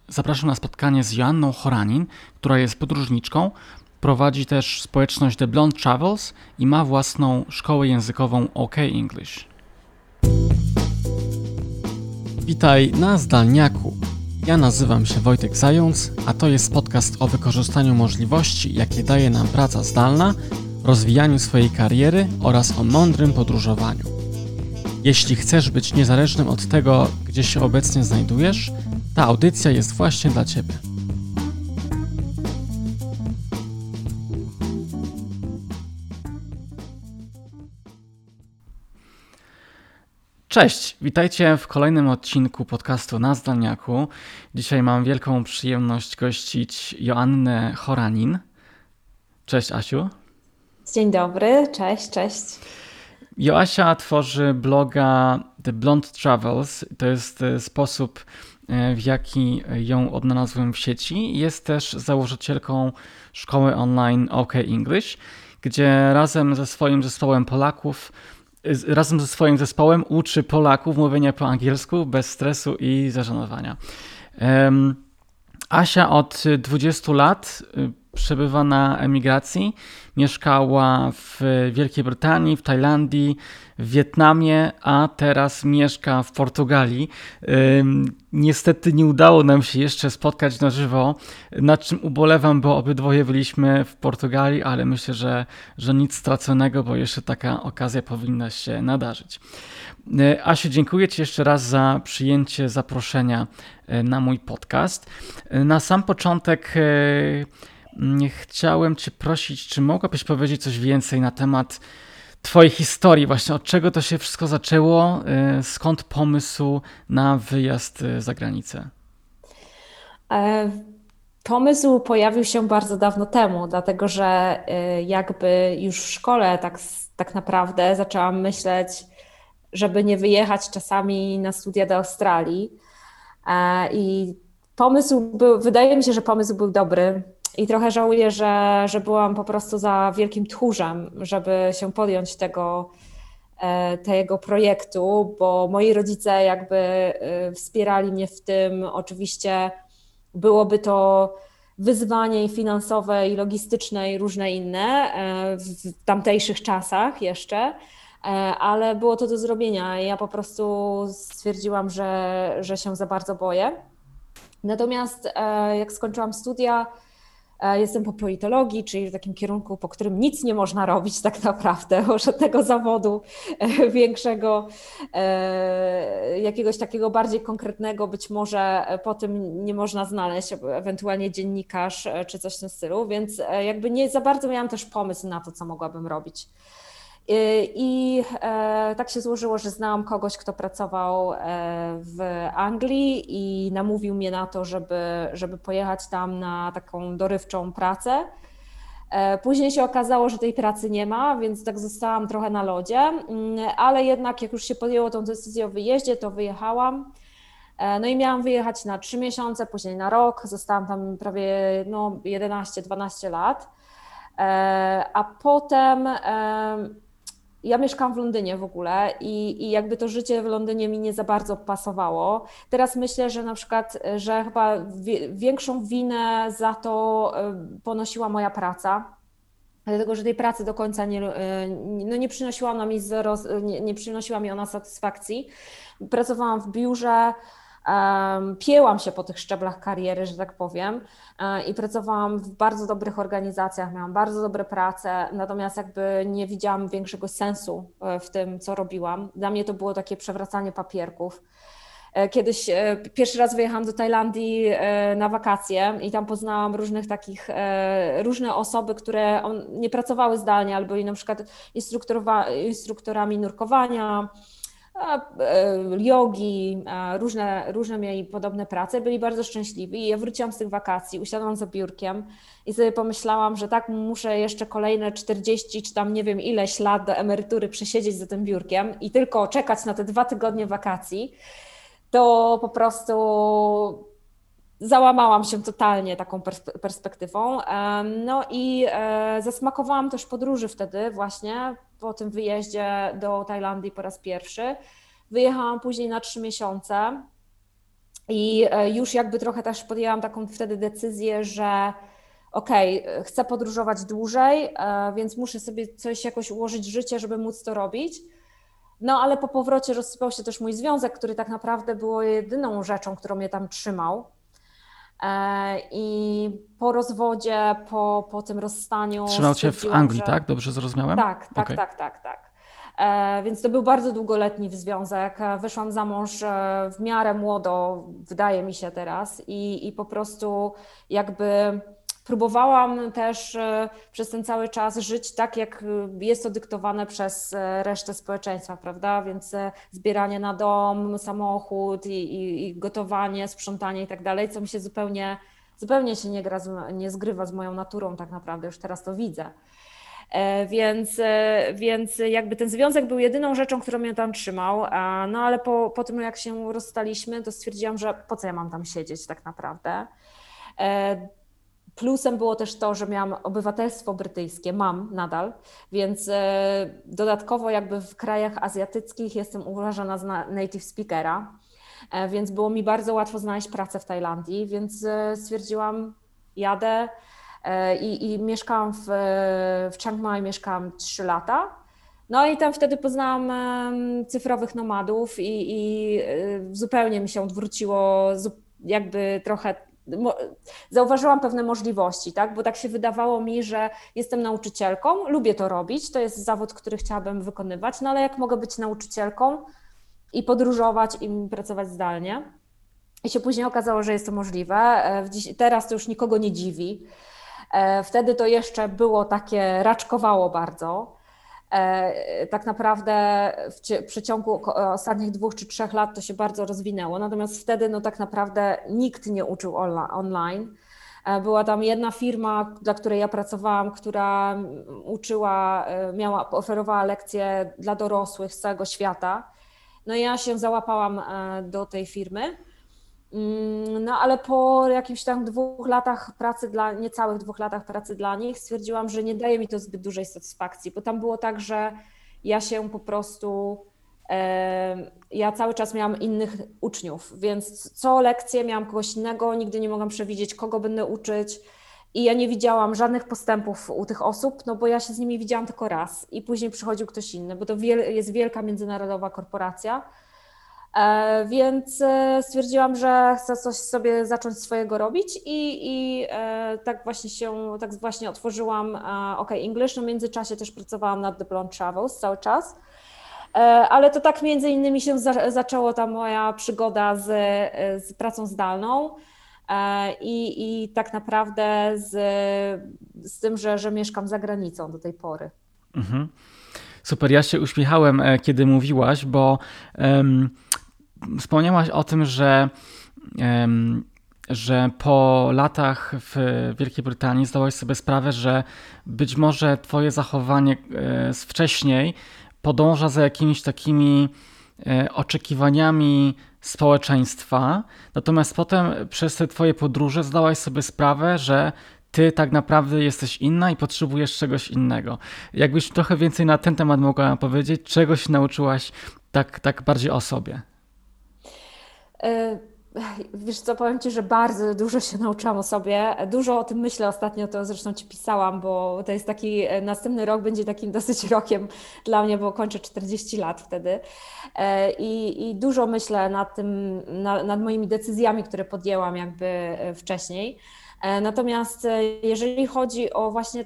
zapraszam na spotkanie z Joanną Horanin, która jest podróżniczką, prowadzi też społeczność The Blonde Travels i ma własną szkołę językową OK English. Witaj na Zdalniaku. Ja nazywam się Wojtek Zając, a to jest podcast o wykorzystaniu możliwości, jakie daje nam praca zdalna, rozwijaniu swojej kariery oraz o mądrym podróżowaniu. Jeśli chcesz być niezależnym od tego, gdzie się obecnie znajdujesz, ta audycja jest właśnie dla Ciebie. Cześć, witajcie w kolejnym odcinku podcastu na Zdalniaku. Dzisiaj mam wielką przyjemność gościć Joannę Horanin. Cześć Asiu. Dzień dobry, cześć. Joasia tworzy bloga The Blonde Travels. To jest sposób, w jaki ją odnalazłem w sieci. Jest też założycielką szkoły online OK English, gdzie razem ze swoim zespołem uczy Polaków mówienia po angielsku bez stresu i zażenowania. Asia od 20 lat przebywa na emigracji. Mieszkała w Wielkiej Brytanii, w Tajlandii, w Wietnamie, a teraz mieszka w Portugalii. Niestety nie udało nam się jeszcze spotkać na żywo, nad czym ubolewam, bo obydwoje byliśmy w Portugalii, ale myślę, że nic straconego, bo jeszcze taka okazja powinna się nadarzyć. Asiu, dziękuję Ci jeszcze raz za przyjęcie zaproszenia na mój podcast. Na sam początek chciałem Cię prosić, czy mogłabyś powiedzieć coś więcej na temat Twojej historii, właśnie od czego to się wszystko zaczęło, skąd pomysł na wyjazd za granicę? Pomysł pojawił się bardzo dawno temu, dlatego że jakby już w szkole tak naprawdę zaczęłam myśleć, żeby nie wyjechać czasami na studia do Australii. I wydaje mi się, że pomysł był dobry i trochę żałuję, że byłam po prostu za wielkim tchórzem, żeby się podjąć tego projektu, bo moi rodzice jakby wspierali mnie w tym. Oczywiście byłoby to wyzwanie i finansowe, i logistyczne, i różne inne w tamtejszych czasach jeszcze, ale było to do zrobienia. Ja po prostu stwierdziłam, że się za bardzo boję. Natomiast jak skończyłam studia, jestem po politologii, czyli w takim kierunku, po którym nic nie można robić tak naprawdę, bo żadnego zawodu większego, jakiegoś takiego bardziej konkretnego być może po tym nie można znaleźć, ewentualnie dziennikarz czy coś w tym stylu, więc jakby nie za bardzo miałam też pomysł na to, co mogłabym robić. I tak się złożyło, że znałam kogoś, kto pracował w Anglii i namówił mnie na to, żeby pojechać tam na taką dorywczą pracę. Później się okazało, że tej pracy nie ma, więc tak zostałam trochę na lodzie, ale jednak jak już się podjęło tą decyzję o wyjeździe, to wyjechałam. No i miałam wyjechać na 3 miesiące, później na rok. Zostałam tam prawie 11-12 lat. A potem ja mieszkam w Londynie w ogóle i jakby to życie w Londynie mi nie za bardzo pasowało. Teraz myślę, że na przykład, że chyba większą winę za to ponosiła moja praca, dlatego że tej pracy do końca nie przynosiła ona mi nie przynosiła mi ona satysfakcji. Pracowałam w biurze, piełam się po tych szczeblach kariery, że tak powiem, i pracowałam w bardzo dobrych organizacjach, miałam bardzo dobre prace, natomiast jakby nie widziałam większego sensu w tym, co robiłam. Dla mnie to było takie przewracanie papierków. Kiedyś pierwszy raz wyjechałam do Tajlandii na wakacje i tam poznałam różne osoby, które nie pracowały zdalnie albo byli na przykład instruktorami nurkowania, jogi, różne mieli podobne prace, byli bardzo szczęśliwi i ja wróciłam z tych wakacji, usiadłam za biurkiem i sobie pomyślałam, że tak muszę jeszcze kolejne 40 czy tam nie wiem ileś lat do emerytury przesiedzieć za tym biurkiem i tylko czekać na te 2 tygodnie wakacji, to po prostu załamałam się totalnie taką perspektywą. No i zasmakowałam też podróży wtedy właśnie po tym wyjeździe do Tajlandii po raz pierwszy. Wyjechałam później na 3 miesiące I już jakby trochę też podjęłam taką wtedy decyzję, że okej, chcę podróżować dłużej, więc muszę sobie coś jakoś ułożyć życie, żeby móc to robić. No ale po powrocie rozsypał się też mój związek, który tak naprawdę było jedyną rzeczą, którą mnie tam trzymał. I po rozwodzie, po tym rozstaniu Trzymał cię w stwierdziłam, Anglii, że tak? Dobrze zrozumiałem? tak, tak, Okej. tak, tak, tak. Więc to był bardzo długoletni związek. Wyszłam za mąż w miarę młodo, wydaje mi się teraz, i po prostu jakby próbowałam też przez ten cały czas żyć tak, jak jest to dyktowane przez resztę społeczeństwa, prawda? Więc zbieranie na dom, samochód i gotowanie, sprzątanie i tak dalej, co mi się zupełnie się nie zgrywa z moją naturą tak naprawdę, już teraz to widzę. Więc jakby ten związek był jedyną rzeczą, którą mnie tam trzymał. No ale po tym, jak się rozstaliśmy, to stwierdziłam, że po co ja mam tam siedzieć tak naprawdę. Plusem było też to, że miałam obywatelstwo brytyjskie, mam nadal, więc dodatkowo jakby w krajach azjatyckich jestem uważana za native speakera, więc było mi bardzo łatwo znaleźć pracę w Tajlandii, więc stwierdziłam, jadę. I mieszkałam w Chiang Mai, mieszkałam 3 lata. No i tam wtedy poznałam cyfrowych nomadów i zupełnie mi się odwróciło, jakby trochę zauważyłam pewne możliwości, tak? Bo tak się wydawało mi, że jestem nauczycielką, lubię to robić, to jest zawód, który chciałabym wykonywać, no ale jak mogę być nauczycielką i podróżować i pracować zdalnie? I się później okazało, że jest to możliwe. Teraz to już nikogo nie dziwi. Wtedy to jeszcze było takie, raczkowało bardzo. Tak naprawdę w przeciągu ostatnich 2 czy 3 lat to się bardzo rozwinęło. Natomiast wtedy no tak naprawdę nikt nie uczył online. Była tam jedna firma, dla której ja pracowałam, która uczyła, oferowała lekcje dla dorosłych z całego świata. No i ja się załapałam do tej firmy. No ale po jakimś tam 2 latach pracy niecałych 2 latach pracy dla nich stwierdziłam, że nie daje mi to zbyt dużej satysfakcji, bo tam było tak, że ja się po prostu, ja cały czas miałam innych uczniów, więc co lekcję miałam kogoś innego, nigdy nie mogłam przewidzieć, kogo będę uczyć i ja nie widziałam żadnych postępów u tych osób, no bo ja się z nimi widziałam tylko raz i później przychodził ktoś inny, bo to jest wielka międzynarodowa korporacja. Więc stwierdziłam, że chcę coś sobie zacząć swojego robić i tak właśnie otworzyłam OK English. No w międzyczasie też pracowałam nad Diplom Travels cały czas. Ale to tak między innymi się zaczęło ta moja przygoda z pracą zdalną i tak naprawdę z tym, że mieszkam za granicą do tej pory. Mhm. Super, ja się uśmiechałem, kiedy mówiłaś, bo wspomniałaś o tym, że po latach w Wielkiej Brytanii zdałaś sobie sprawę, że być może twoje zachowanie z wcześniej podąża za jakimiś takimi oczekiwaniami społeczeństwa, natomiast potem przez te twoje podróże zdałaś sobie sprawę, że ty tak naprawdę jesteś inna i potrzebujesz czegoś innego. Jakbyś trochę więcej na ten temat mogła powiedzieć, czego się nauczyłaś tak bardziej o sobie? Wiesz co, powiem Ci, że bardzo dużo się nauczyłam o sobie. Dużo o tym myślę ostatnio, to zresztą Ci pisałam, bo to jest taki, następny rok będzie takim dosyć rokiem dla mnie, bo kończę 40 lat wtedy. I dużo myślę nad tym, nad moimi decyzjami, które podjęłam jakby wcześniej. Natomiast jeżeli chodzi o właśnie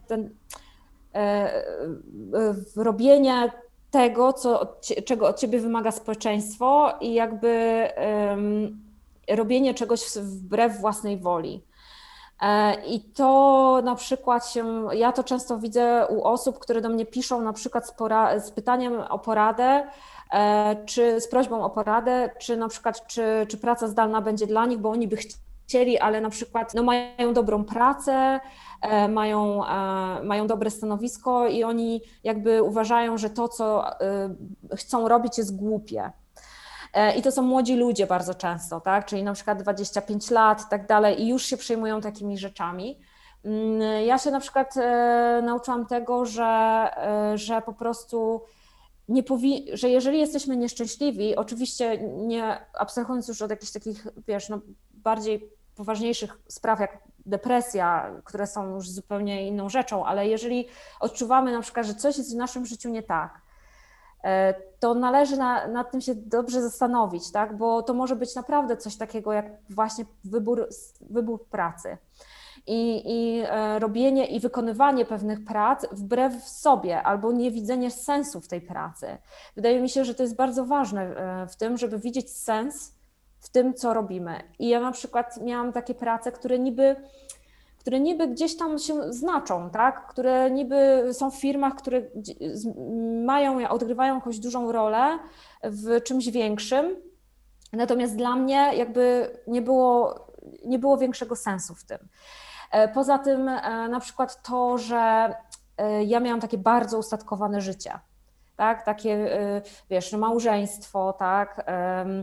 robienie tego, czego od Ciebie wymaga społeczeństwo i jakby robienie czegoś wbrew własnej woli. I to na przykład ja to często widzę u osób, które do mnie piszą na przykład z pytaniem o poradę, czy z prośbą o poradę, czy na przykład czy praca zdalna będzie dla nich, bo oni by chcieli, ale na przykład no, mają dobrą pracę, mają dobre stanowisko i oni jakby uważają, że to, co chcą robić, jest głupie. I to są młodzi ludzie bardzo często, tak? Czyli na przykład 25 lat i tak dalej i już się przejmują takimi rzeczami. Ja się na przykład nauczyłam tego, że po prostu że jeżeli jesteśmy nieszczęśliwi, oczywiście nie abstrahując już od jakichś takich, wiesz, no, bardziej poważniejszych spraw jak depresja, które są już zupełnie inną rzeczą, ale jeżeli odczuwamy na przykład, że coś jest w naszym życiu nie tak, to należy nad tym się dobrze zastanowić, tak? Bo to może być naprawdę coś takiego jak właśnie wybór pracy. I robienie i wykonywanie pewnych prac wbrew sobie albo niewidzenie sensu w tej pracy. Wydaje mi się, że to jest bardzo ważne w tym, żeby widzieć sens w tym, co robimy. I ja na przykład miałam takie prace, które niby gdzieś tam się znaczą, tak? Które niby są w firmach, które odgrywają jakąś dużą rolę w czymś większym, natomiast dla mnie jakby nie było większego sensu w tym. Poza tym na przykład to, że ja miałam takie bardzo ustatkowane życie, tak? Takie, wiesz, małżeństwo, tak?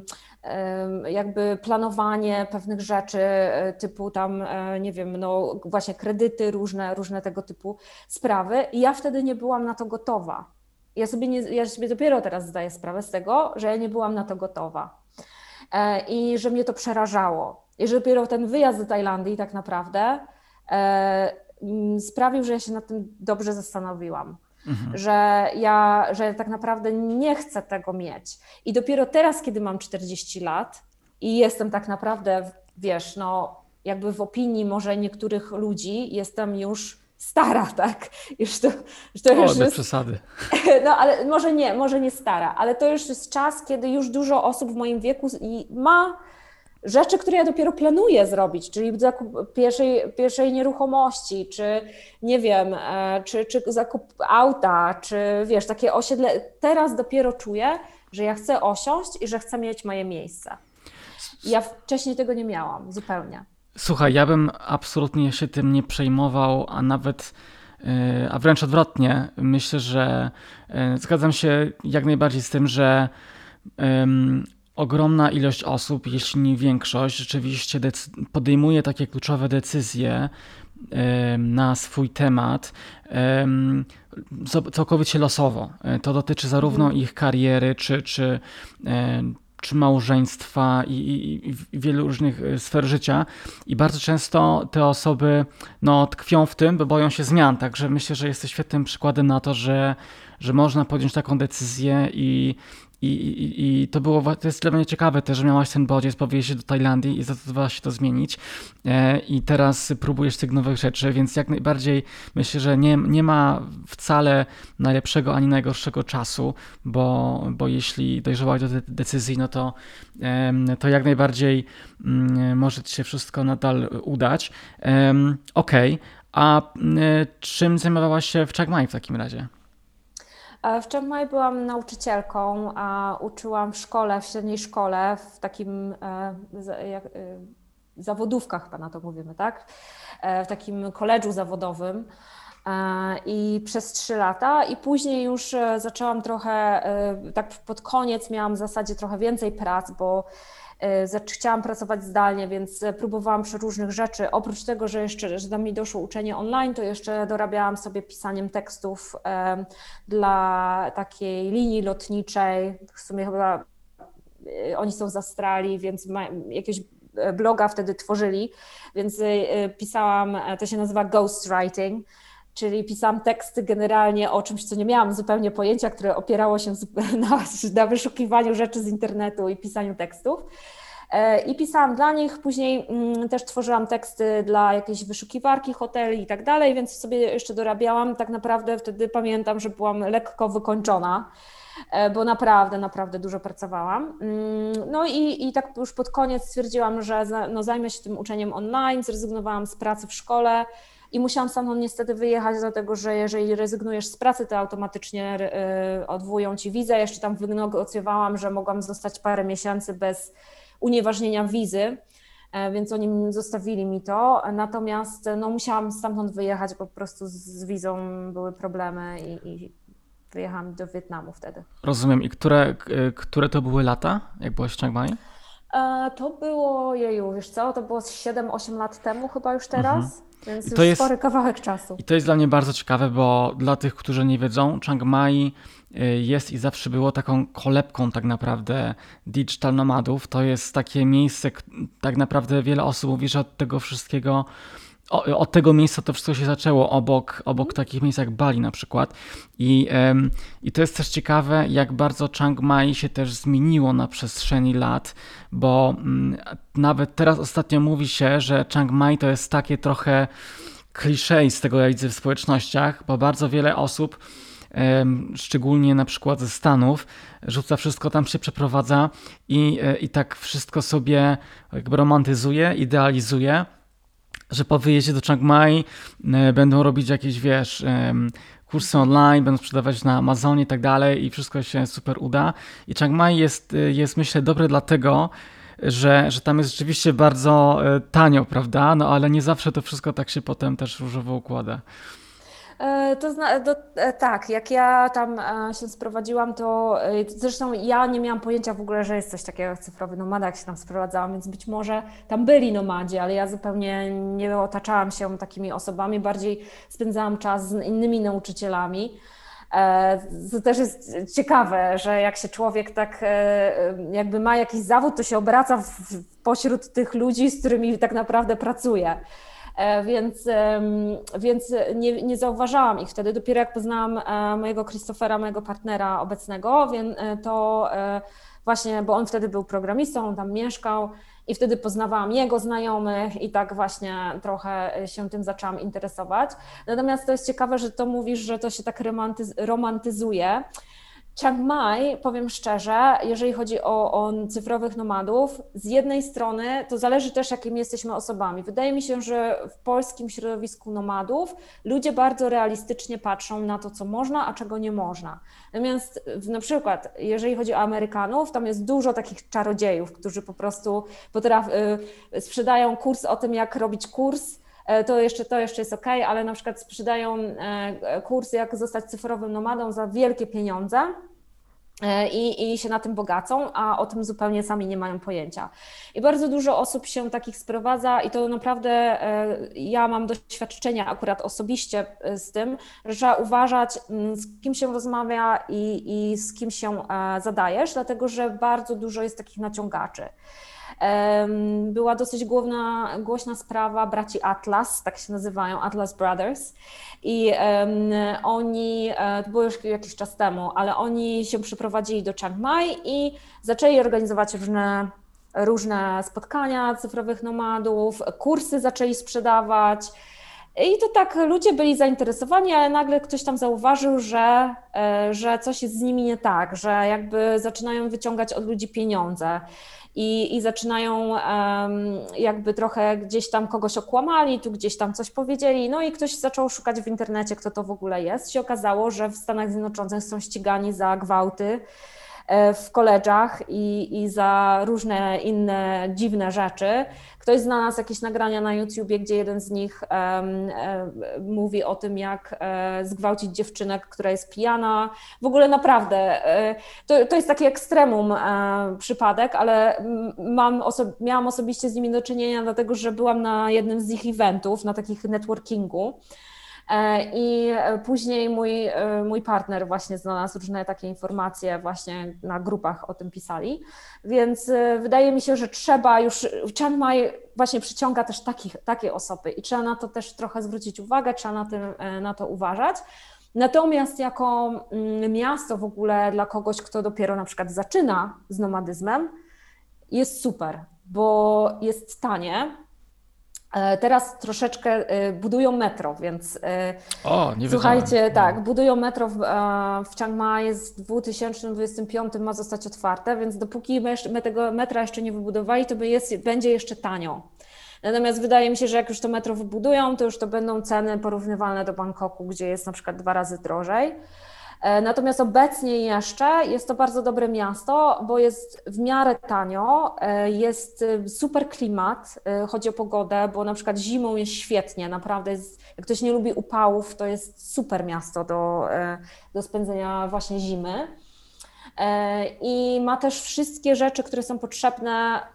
Jakby planowanie pewnych rzeczy typu tam, nie wiem, no właśnie kredyty, różne tego typu sprawy i ja wtedy nie byłam na to gotowa. Ja sobie dopiero teraz zdaję sprawę z tego, że ja nie byłam na to gotowa i że mnie to przerażało. I że dopiero ten wyjazd do Tajlandii tak naprawdę sprawił, że ja się nad tym dobrze zastanowiłam. Że ja tak naprawdę nie chcę tego mieć. I dopiero teraz, kiedy mam 40 lat i jestem tak naprawdę, wiesz, no jakby w opinii może niektórych ludzi jestem już stara, tak? Bez przesady. No ale może nie stara, ale to już jest czas, kiedy już dużo osób w moim wieku ma rzeczy, które ja dopiero planuję zrobić, czyli zakup pierwszej nieruchomości, czy nie wiem, czy zakup auta, czy wiesz, takie osiedle. Teraz dopiero czuję, że ja chcę osiąść i że chcę mieć moje miejsce. Ja wcześniej tego nie miałam zupełnie. Słuchaj, ja bym absolutnie się tym nie przejmował, a wręcz odwrotnie. Myślę, że zgadzam się jak najbardziej z tym, że ogromna ilość osób, jeśli nie większość, rzeczywiście podejmuje takie kluczowe decyzje na swój temat całkowicie losowo. To dotyczy zarówno ich kariery, czy małżeństwa i wielu różnych sfer życia. I bardzo często te osoby tkwią w tym, bo boją się zmian. Także myślę, że jesteś świetnym przykładem na to, że można podjąć taką decyzję i to jest dla mnie ciekawe też, że miałaś ten bodziec po wyjeździe do Tajlandii i zdecydowałaś się to zmienić i teraz próbujesz tych nowych rzeczy, więc jak najbardziej myślę, że nie ma wcale najlepszego ani najgorszego czasu, bo jeśli dojrzałaś do decyzji, no to jak najbardziej może ci się wszystko nadal udać. Okej. A czym zajmowałaś się w Chiang Mai w takim razie? W Chiang Mai byłam nauczycielką, a uczyłam w średniej szkole, w takim zawodówkach chyba na to mówimy, tak? W takim koledżu zawodowym i przez 3 lata i później już zaczęłam trochę, tak pod koniec miałam w zasadzie trochę więcej prac, bo chciałam pracować zdalnie, więc próbowałam przeróżnych rzeczy. Oprócz tego, że tam mi doszło uczenie online, to jeszcze dorabiałam sobie pisaniem tekstów dla takiej linii lotniczej. W sumie chyba oni są z Australii, więc jakiegoś bloga wtedy tworzyli, więc pisałam, to się nazywa ghostwriting, czyli pisałam teksty generalnie o czymś, co nie miałam zupełnie pojęcia, które opierało się na wyszukiwaniu rzeczy z internetu i pisaniu tekstów. I pisałam dla nich, później też tworzyłam teksty dla jakiejś wyszukiwarki hoteli i tak dalej, więc sobie jeszcze dorabiałam. Tak naprawdę wtedy pamiętam, że byłam lekko wykończona, bo naprawdę dużo pracowałam. No i tak już pod koniec stwierdziłam, że zajmę się tym uczeniem online, zrezygnowałam z pracy w szkole i musiałam stamtąd niestety wyjechać, dlatego że jeżeli rezygnujesz z pracy, to automatycznie odwołują ci wizę. Jeszcze tam wynegocjowałam, że mogłam zostać parę miesięcy bez unieważnienia wizy, więc oni zostawili mi to, natomiast musiałam stamtąd wyjechać, po prostu z wizą były problemy i wyjechałam do Wietnamu wtedy. Rozumiem. I które to były lata, jak byłaś w Chiang Mai? To było, jeju, wiesz co, to było 7-8 lat temu chyba już Mhm. teraz, więc I już to jest, spory kawałek czasu. i to jest dla mnie bardzo ciekawe, bo dla tych, którzy nie wiedzą, Chiang Mai jest i zawsze było taką kolebką tak naprawdę digital nomadów. To jest takie miejsce, tak naprawdę wiele osób mówi, że od tego wszystkiego od tego miejsca to wszystko się zaczęło, obok takich miejsc jak Bali na przykład. I to jest też ciekawe, jak bardzo Chiang Mai się też zmieniło na przestrzeni lat, bo nawet teraz ostatnio mówi się, że Chiang Mai to jest takie trochę kliszej z tego, ja widzę w społecznościach, bo bardzo wiele osób, szczególnie na przykład ze Stanów, rzuca wszystko, tam się przeprowadza i tak wszystko sobie jakby romantyzuje, idealizuje, że po wyjeździe do Chiang Mai będą robić jakieś, wiesz, kursy online, będą sprzedawać na Amazonie i tak dalej i wszystko się super uda. I Chiang Mai jest myślę dobry dlatego, że tam jest rzeczywiście bardzo tanio, prawda? No ale nie zawsze to wszystko tak się potem też różowo układa. Tak, jak ja tam się sprowadziłam, to zresztą ja nie miałam pojęcia w ogóle, że jest coś takiego jak cyfrowy nomada, jak się tam sprowadzałam, więc być może tam byli nomadzi, ale ja zupełnie nie otaczałam się takimi osobami, bardziej spędzałam czas z innymi nauczycielami. To też jest ciekawe, że jak się człowiek tak jakby ma jakiś zawód, to się obraca pośród tych ludzi, z którymi tak naprawdę pracuje. Więc nie zauważałam ich wtedy. Dopiero jak poznałam mojego Christophera, mojego partnera obecnego, to właśnie, bo on wtedy był programistą, on tam mieszkał i wtedy poznawałam jego znajomych i tak właśnie trochę się tym zaczęłam interesować. Natomiast to jest ciekawe, że to mówisz, że to się tak romantyzuje. Chiang Mai, powiem szczerze, jeżeli chodzi o cyfrowych nomadów, z jednej strony to zależy też, jakimi jesteśmy osobami. Wydaje mi się, że w polskim środowisku nomadów ludzie bardzo realistycznie patrzą na to, co można, a czego nie można. Natomiast na przykład, jeżeli chodzi o Amerykanów, tam jest dużo takich czarodziejów, którzy po prostu sprzedają kurs o tym, jak robić kurs. To jeszcze jest ok, ale na przykład sprzedają kurs, jak zostać cyfrowym nomadą za wielkie pieniądze i się na tym bogacą, a o tym zupełnie sami nie mają pojęcia. I bardzo dużo osób się takich sprowadza i to naprawdę ja mam doświadczenia akurat osobiście z tym, że trzeba uważać, z kim się rozmawia i z kim się zadajesz, dlatego że bardzo dużo jest takich naciągaczy. Była dosyć głośna sprawa braci Atlas, tak się nazywają, Atlas Brothers. I oni, to było już jakiś czas temu, ale oni się przeprowadzili do Chiang Mai i zaczęli organizować różne spotkania cyfrowych nomadów, kursy zaczęli sprzedawać. I to tak ludzie byli zainteresowani, ale nagle ktoś tam zauważył, że coś jest z nimi nie tak, że jakby zaczynają wyciągać od ludzi pieniądze. I zaczynają jakby trochę gdzieś tam kogoś okłamali, tu gdzieś tam coś powiedzieli, no i ktoś zaczął szukać w internecie, kto to w ogóle jest. Się okazało, że w Stanach Zjednoczonych są ścigani za gwałty w koledżach i za różne inne dziwne rzeczy. Ktoś znalazł jakieś nagrania na YouTubie, gdzie jeden z nich mówi o tym, jak zgwałcić dziewczynę, która jest pijana. W ogóle naprawdę, to jest taki ekstremum przypadek, ale miałam osobiście z nimi do czynienia, dlatego że byłam na jednym z ich eventów, na takich networkingu. I później mój partner właśnie znalazł różne takie informacje, właśnie na grupach o tym pisali, więc wydaje mi się, że trzeba już, Chiang Mai właśnie przyciąga też takie osoby i trzeba na to też trochę zwrócić uwagę, trzeba na to uważać. Natomiast jako miasto w ogóle dla kogoś, kto dopiero na przykład zaczyna z nomadyzmem, jest super, bo jest tanie. Teraz troszeczkę budują metro, więc O, nie wiedziałem. słuchajcie, tak, budują metro w Chiang Mai, w 2025 ma zostać otwarte, więc dopóki my tego metra jeszcze nie wybudowali, to będzie jeszcze tanio. Natomiast wydaje mi się, że jak już to metro wybudują, to już to będą ceny porównywalne do Bangkoku, gdzie jest na przykład 2 razy drożej. Natomiast obecnie jeszcze jest to bardzo dobre miasto, bo jest w miarę tanio, jest super klimat, chodzi o pogodę, bo na przykład zimą jest świetnie, naprawdę jak ktoś nie lubi upałów, to jest super miasto do spędzenia właśnie zimy. I ma też wszystkie rzeczy, które są potrzebne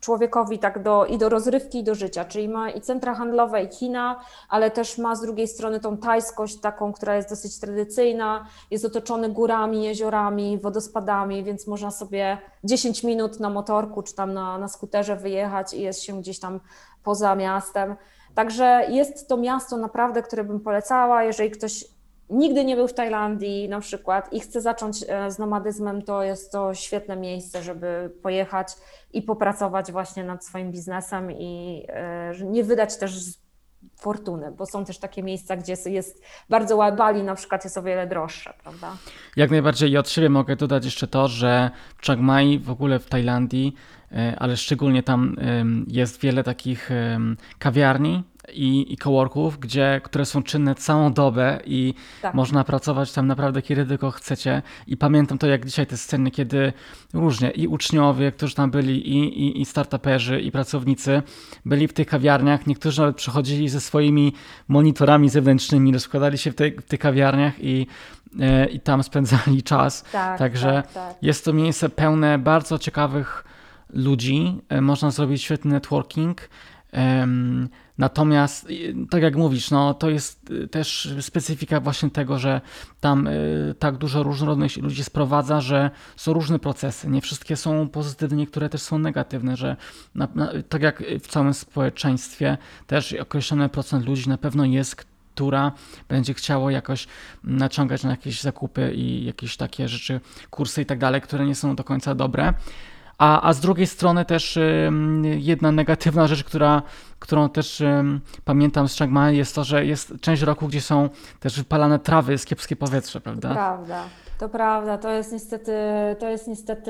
człowiekowi tak i do rozrywki, i do życia, czyli ma i centra handlowe, i kina, ale też ma z drugiej strony tą tajskość taką, która jest dosyć tradycyjna, jest otoczony górami, jeziorami, wodospadami, więc można sobie 10 minut na motorku czy tam na skuterze wyjechać i jest się gdzieś tam poza miastem. Także jest to miasto naprawdę, które bym polecała, jeżeli ktoś nigdy nie był w Tajlandii na przykład i chce zacząć z nomadyzmem, to jest to świetne miejsce, żeby pojechać i popracować właśnie nad swoim biznesem i nie wydać też fortuny, bo są też takie miejsca, gdzie jest bardzo ładnie, Bali na przykład jest o wiele droższe, prawda? Jak najbardziej i od siebie mogę dodać jeszcze to, że w Chiang Mai, w ogóle w Tajlandii, ale szczególnie tam jest wiele takich kawiarni i coworków, które są czynne całą dobę i Tak. można pracować tam naprawdę kiedy tylko chcecie. I pamiętam to jak dzisiaj te sceny, kiedy różnie i uczniowie, którzy tam byli, i startuperzy, i pracownicy byli w tych kawiarniach. Niektórzy nawet przychodzili ze swoimi monitorami zewnętrznymi, rozkładali się w tych kawiarniach i tam spędzali czas. Także jest to miejsce pełne bardzo ciekawych ludzi. Można zrobić świetny networking. Natomiast, tak jak mówisz, no, to jest też specyfika właśnie tego, że tam tak dużo różnorodnych ludzi sprowadza, że są różne procesy. Nie wszystkie są pozytywne, niektóre też są negatywne, że tak jak w całym społeczeństwie też określony procent ludzi na pewno jest, która będzie chciało jakoś naciągać na jakieś zakupy i jakieś takie rzeczy, kursy i tak dalej, które nie są do końca dobre. A z drugiej strony też jedna negatywna rzecz, którą też pamiętam z Chiang Mai, jest to, że jest część roku, gdzie są też wypalane trawy, jest kiepskie powietrze, prawda? To prawda. To jest niestety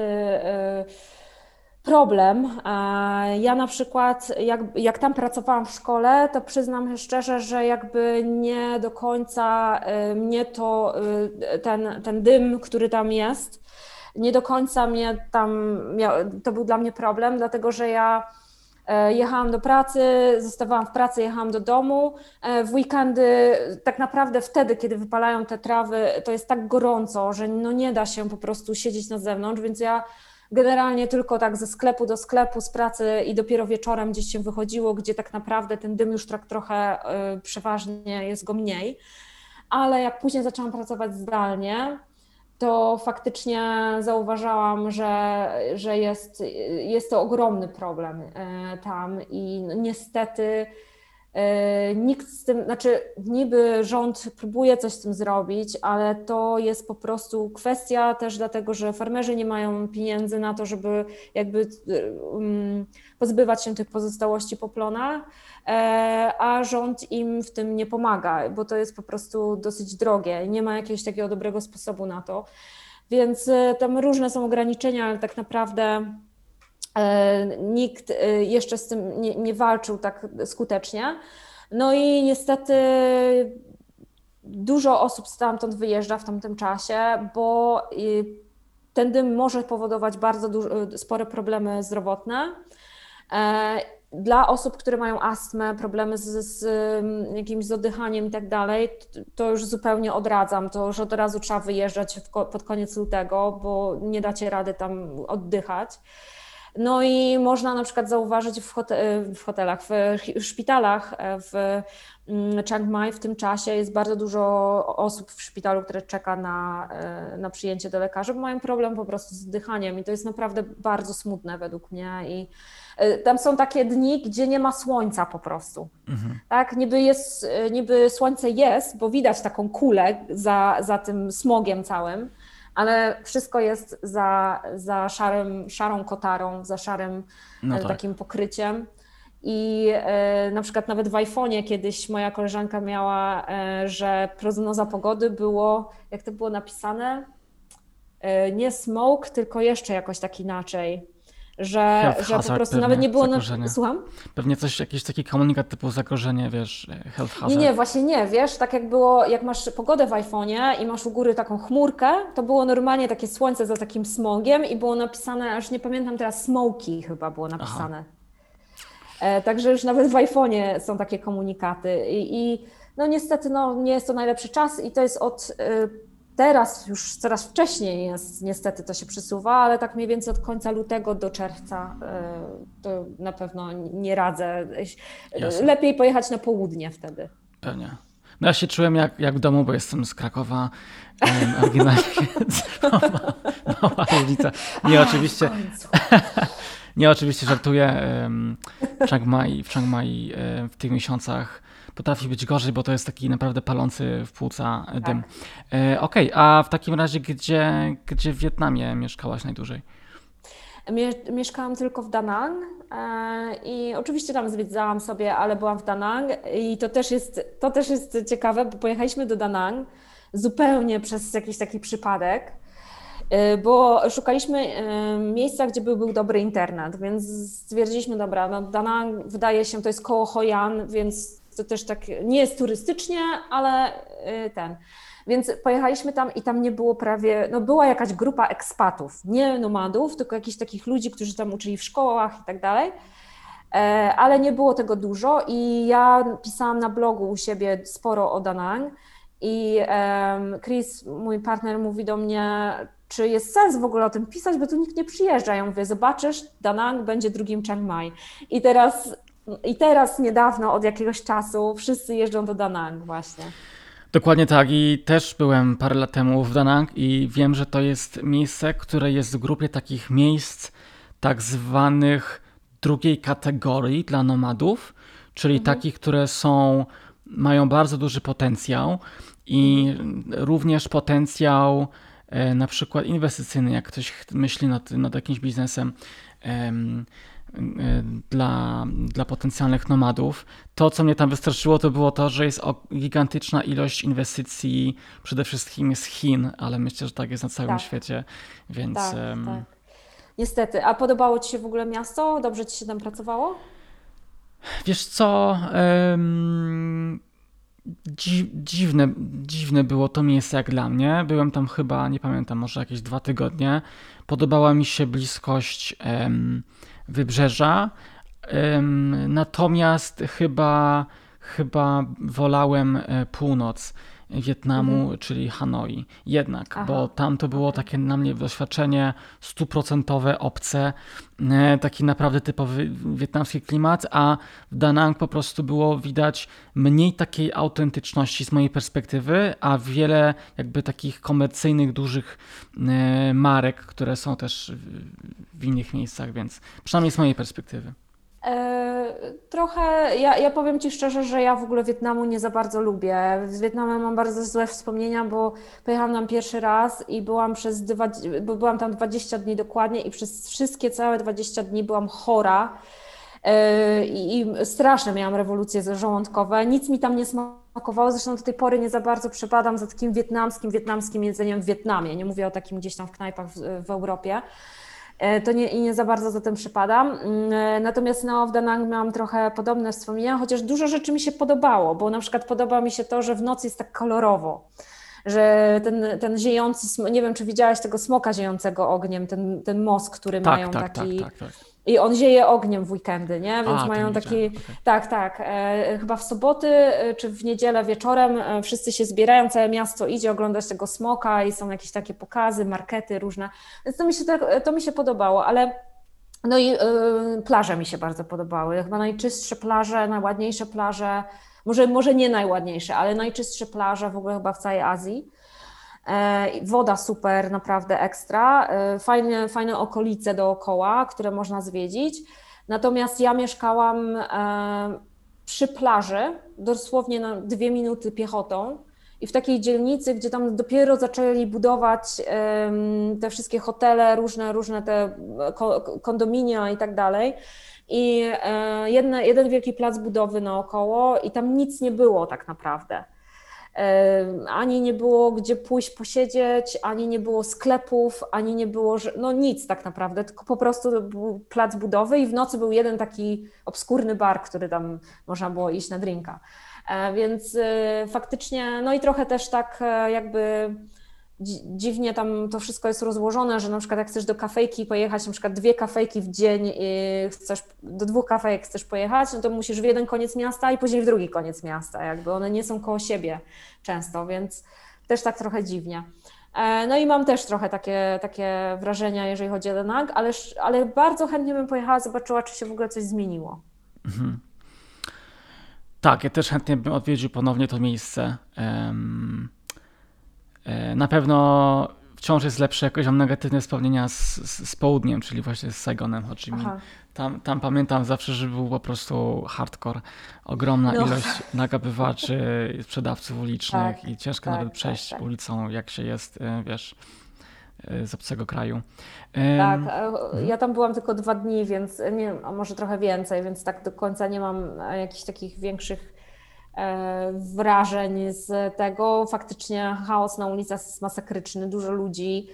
problem. Ja na przykład, jak tam pracowałam w szkole, to przyznam szczerze, że jakby nie do końca mnie ten dym, który tam jest, nie do końca mnie tam, to był dla mnie problem, dlatego że ja jechałam do pracy, zostawałam w pracy, jechałam do domu. W weekendy, tak naprawdę wtedy, kiedy wypalają te trawy, to jest tak gorąco, że no nie da się po prostu siedzieć na zewnątrz, więc ja generalnie tylko tak ze sklepu do sklepu, z pracy i dopiero wieczorem gdzieś się wychodziło, gdzie tak naprawdę ten dym już tak trochę przeważnie jest go mniej. Ale jak później zaczęłam pracować zdalnie, to faktycznie zauważałam, że jest to ogromny problem tam i niestety nikt z tym, znaczy niby rząd próbuje coś z tym zrobić, ale to jest po prostu kwestia też dlatego, że farmerzy nie mają pieniędzy na to, żeby jakby pozbywać się tych pozostałości po plonach, a rząd im w tym nie pomaga, bo to jest po prostu dosyć drogie, nie ma jakiegoś takiego dobrego sposobu na to, więc tam różne są ograniczenia, ale tak naprawdę nikt jeszcze z tym nie walczył tak skutecznie. No i niestety dużo osób stamtąd wyjeżdża w tamtym czasie, bo ten dym może powodować bardzo spore problemy zdrowotne. Dla osób, które mają astmę, problemy z jakimś oddychaniem i tak dalej, to już zupełnie odradzam, to już od razu trzeba wyjeżdżać pod koniec lutego, bo nie dacie rady tam oddychać. No i można na przykład zauważyć w hotelach, w szpitalach w Chiang Mai w tym czasie jest bardzo dużo osób w szpitalu, które czeka na przyjęcie do lekarza, bo mają problem po prostu z oddychaniem i to jest naprawdę bardzo smutne według mnie i tam są takie dni, gdzie nie ma słońca po prostu. Tak, niby słońce jest, bo widać taką kulę za tym smogiem całym, ale wszystko jest za szarą kotarą, za szarym takim pokryciem. I na przykład nawet w iPhone'ie kiedyś moja koleżanka miała, że prognoza pogody było, jak to było napisane, nie smoke, tylko jeszcze jakoś tak inaczej. Że po prostu nawet nie było... Słucham? Pewnie jakiś taki komunikat typu zagrożenie, wiesz, health hazard. Nie, właśnie nie, wiesz, tak jak było, jak masz pogodę w iPhone'ie i masz u góry taką chmurkę, to było normalnie takie słońce za takim smogiem i było napisane, aż nie pamiętam teraz, smoky chyba było napisane. Także już nawet w iPhone'ie są takie komunikaty i no niestety nie jest to najlepszy czas i to jest od Teraz już coraz wcześniej jest, niestety to się przesuwa, ale tak mniej więcej od końca lutego do czerwca to na pewno nie radzę. Jasne, Lepiej pojechać na południe wtedy. pewnie. No ja się czułem jak w domu, bo jestem z Krakowa oryginalnie, więc mała różnica. Nie, W oczywiście, końcu. nie, oczywiście żartuję. W Chiang Mai w tych miesiącach potrafi być gorzej, bo to jest taki naprawdę palący w płuca dym. Tak. Okej, a w takim razie gdzie w Wietnamie mieszkałaś najdłużej? Mieszkałam tylko w Da Nang i oczywiście tam zwiedzałam sobie, ale byłam w Da Nang i to też jest ciekawe, bo pojechaliśmy do Da Nang zupełnie przez jakiś taki przypadek, bo szukaliśmy miejsca, gdzie był dobry internet, więc stwierdziliśmy, dobra, no Da Nang wydaje się, to jest koło Hoi An, więc to też tak nie jest turystycznie, ale ten. Więc pojechaliśmy tam i tam nie było prawie, no była jakaś grupa ekspatów, nie nomadów, tylko jakichś takich ludzi, którzy tam uczyli w szkołach i tak dalej, ale nie było tego dużo i ja pisałam na blogu u siebie sporo o Da Nang i Chris, mój partner, mówi do mnie, czy jest sens w ogóle o tym pisać, bo tu nikt nie przyjeżdża. Ja mówię, zobaczysz, Da Nang będzie drugim Chiang Mai. I teraz, I teraz niedawno, od jakiegoś czasu, wszyscy jeżdżą do Da Nang właśnie. Dokładnie tak i też byłem parę lat temu w Da Nang i wiem, że to jest miejsce, które jest w grupie takich miejsc tak zwanych drugiej kategorii dla nomadów, czyli Mhm, takich, które mają bardzo duży potencjał mhm. i również potencjał na przykład inwestycyjny, jak ktoś myśli nad jakimś biznesem em, dla potencjalnych nomadów. To, co mnie tam wystraszyło, to było to, że jest gigantyczna ilość inwestycji, przede wszystkim z Chin, ale myślę, że tak jest na całym Tak, świecie, więc tak, tak. Niestety. A podobało Ci się w ogóle miasto? Dobrze Ci się tam pracowało? wiesz co, dziwne było to miejsce jak dla mnie. Byłem tam chyba, nie pamiętam, może jakieś 2 tygodnie. Podobała mi się bliskość wybrzeża, natomiast chyba wolałem północ Mhm. Wietnamu, czyli Hanoi. Jednak, bo Aha, tam to było okej. takie na mnie doświadczenie stuprocentowe, obce, taki naprawdę typowy wietnamski klimat, a w Da Nang po prostu było widać mniej takiej autentyczności z mojej perspektywy, a wiele jakby takich komercyjnych, dużych marek, które są też w innych miejscach, więc przynajmniej z mojej perspektywy. Trochę, ja powiem Ci szczerze, że ja w ogóle Wietnamu nie za bardzo lubię. Z Wietnamem mam bardzo złe wspomnienia, bo pojechałam tam pierwszy raz i bo byłam tam 20 dni dokładnie i przez wszystkie całe 20 dni byłam chora. I straszne miałam rewolucje żołądkowe. Nic mi tam nie smakowało, zresztą do tej pory nie za bardzo przepadam za takim wietnamskim jedzeniem w Wietnamie. Nie mówię o takim gdzieś tam w knajpach w Europie. To nie za bardzo za tym przepadam. Natomiast no, w Da Nang miałam trochę podobne wspomnienia, chociaż dużo rzeczy mi się podobało, bo na przykład podoba mi się to, że w nocy jest tak kolorowo, że ten ziejący, nie wiem, czy widziałaś tego smoka ziejącego ogniem, ten most, który Tak, mają tak, tak, taki. tak, tak. I on zieje ogniem w weekendy, nie? Więc A, to nie mają widziałem. taki, Okej. tak, tak, chyba w soboty czy w niedzielę wieczorem wszyscy się zbierają, całe miasto idzie oglądać tego smoka i są jakieś takie pokazy, markety różne. Więc to mi się podobało, ale no i plaże mi się bardzo podobały. Chyba najczystsze plaże, najładniejsze plaże, może nie najładniejsze, ale najczystsze plaże w ogóle chyba w całej Azji. Woda super, naprawdę ekstra. Fajne okolice dookoła, które można zwiedzić. Natomiast ja mieszkałam przy plaży, dosłownie na 2 minuty piechotą. I w takiej dzielnicy, gdzie tam dopiero zaczęli budować te wszystkie hotele, różne te kondominia i tak dalej. I jeden wielki plac budowy naokoło, i tam nic nie było tak naprawdę. Ani nie było gdzie pójść posiedzieć, ani nie było sklepów, ani nie było, no nic tak naprawdę, tylko po prostu to był plac budowy i w nocy był jeden taki obskurny bar, który tam można było iść na drinka. Więc faktycznie, no i trochę też tak jakby dziwnie tam to wszystko jest rozłożone, że na przykład jak chcesz do kafejki pojechać, na przykład 2 kafejki w dzień i do 2 kafejek chcesz pojechać, no to musisz w jeden koniec miasta i później w drugi koniec miasta, jakby one nie są koło siebie często, więc też tak trochę dziwnie. No i mam też trochę takie wrażenia, jeżeli chodzi o Danang, ale bardzo chętnie bym pojechała, zobaczyła, czy się w ogóle coś zmieniło. Mhm. Tak, ja też chętnie bym odwiedził ponownie to miejsce. Na pewno wciąż jest lepsze, jakoś mam negatywne wspomnienia z południem, czyli właśnie z Saigonem, Ho Chi Minh. Aha. Tam pamiętam zawsze, że był po prostu hardcore. Ogromna No, ilość nagabywaczy, sprzedawców tak, ulicznych i ciężko tak, nawet tak, przejść tak. ulicą, jak się jest, wiesz, z obcego kraju. Tak, Mhm, ja tam byłam tylko 2 dni, więc nie, a może trochę więcej, więc tak do końca nie mam jakichś takich większych wrażeń z tego. Faktycznie chaos na ulicach jest masakryczny, dużo ludzi,